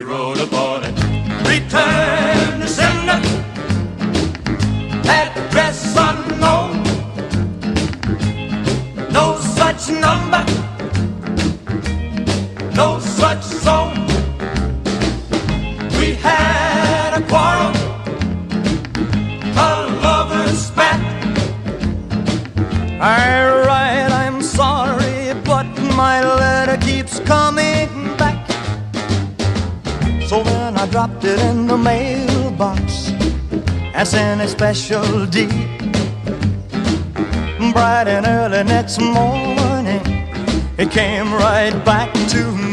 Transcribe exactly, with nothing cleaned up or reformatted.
wrote upon it. Return to sender, address unknown. No such number, no such zone. We had a quarrel, a lover's spat. I write, I'm sorry, but my letter keeps coming back. So then I dropped it in the mailbox and sent a special deed. Bright and early next morning, it came right back to me.